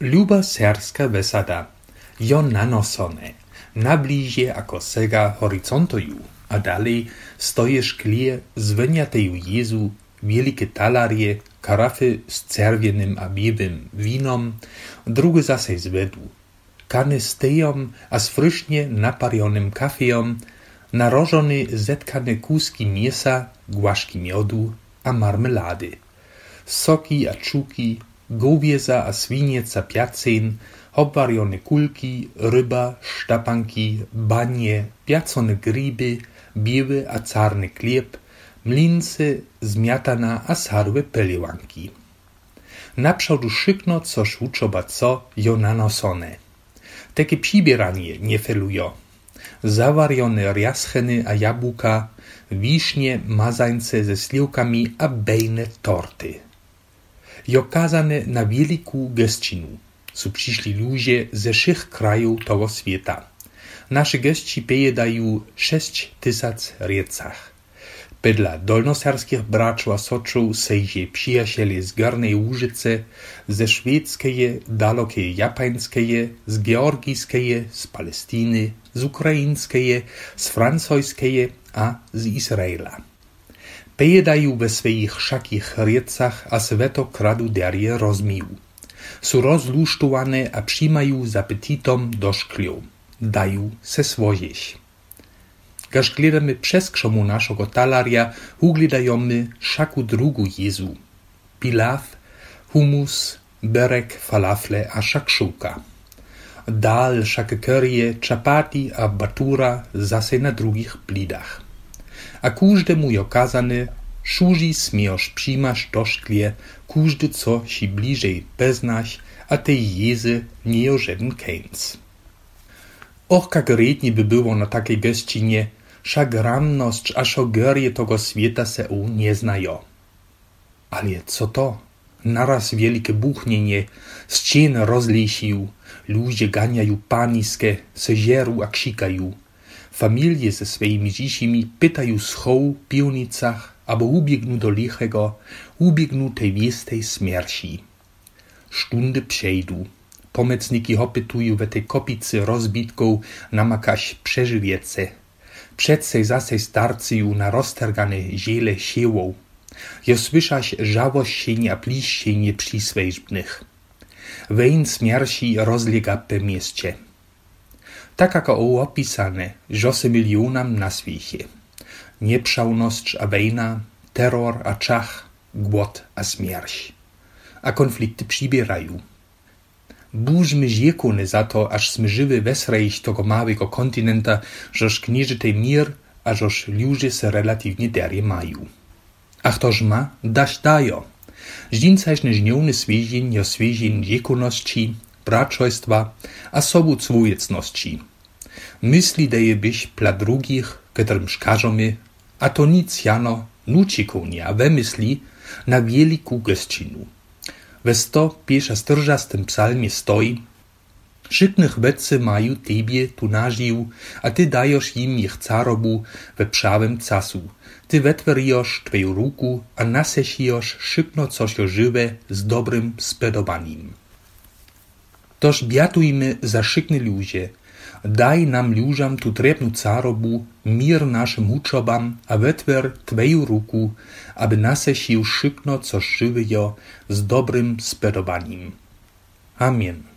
Luba serska wesada, jo nanosone, nabliže ako sega horizontoju, a dalej stoje szklie z wyniateju Jezu, wielkie talarie, karafy z czerwienym a białym winom, drugie zase z wedu, kany z tejom a z frysznie naparionym kafeom, narożone zetkane kuski mięsa, głaszki miodu a marmelady, soki a czuki, gowieza a swiniec a piacen, obwarione kulki, ryba, sztapanki, banie, piacone griby, biły a czarny chleb, mlince, zmiatana a sarłe pelewanki. Naprzód szykno coś uczoba co jo nanosone. Takie przybieranie nie felujo. Zawarione rjascheny a jabłka, wiśnie, mazańce ze sliwkami a bejne torty. Jo kazane na wielką gościnu. Su przyszli ludzie ze wszech krajów tego świata. Nasze gości pojedają 6000 riecach. Pedla dolnoserskich braćów a soczów sejdzie przyjaciele z Gornej Łużyce, ze szwedzkiej, dalokiej japańskiej, z georgijskiej, z Palestiny, z ukraińskiej, z francuskiej a z Izraela. Pojedają we swoich szakich riecach a sveto kradu derje rozmiju. Su rozlusztowane a przyjmają z apetitom do szkliów. Dają se swojeś. Gaż gledamy przez krzomu naszego talaria, ugledajemy szaku drugu Jezu. Pilaw, humus, berek, falafle a szakszuka. Dal, szake currie, czapati a batura zase na drugich blidach. A każdemu jo kazane, szuži smiosz przyjmasz do szklie, każdy co si bliżej beznaś, a tej Jezy nie o żaden kęc. Och, jak redni by było na takiej gościnie, wszak ramność a szogorje tego świata se nie znają. Ale co to? Naraz wielkie buchnienie, ściany rozlesił, ludzie ganiają paniskie, se żeru a krzykają. Familie ze swoimi dzisimi pytają schoł w piwnicach, abo ubiegną do lichego, ubiegną tej wiestej śmierci. Stundy przejdą. Pomocniki hopytują we tej kopicy rozbitką na makaś przeżywiece. Przedsej zase starcują na roztergane ziele siełą. Jo słyszaś żałoścień a pliścień przysłeżbnych. Wejn śmierci rozlega po mieście. Tak jako opisane, że se milionam na świecie. Nieprzałność a wejna, terror a czach, głód a śmierć. A konflikty przybierają. Burzmy ziekony za to, aż smy żywy wesrejść tego małego kontynenta, żoż knieżytej mir, a żoż ludzie se relatywnie derje mają. A ktoż ma, daś dajo. Żdzincaśny żniowny swiezień jo swiezień ziekoności, braczojstwa a sobu cwujecności. Myśli daje byś dla drugich, którym szkażomy, a to nic jano, nucikonia wymyśli na wielką gościnu. We 141 psalmie stoi: Szyknych wecy mają tebie tu nażył, a ty dajesz im ich carobu we prawym casu. Ty wetwerijosz twoją ruku, a nasesijosz szykno coś żywe z dobrym spedobanim. Toż biatujmy za szykne ludzie. Daj nam ludziom tu trebnu carobu, mir naszym uczobam, a wetwer twoją ruku, aby nasesił szykno coś żywe z dobrym spedobanim. Amen.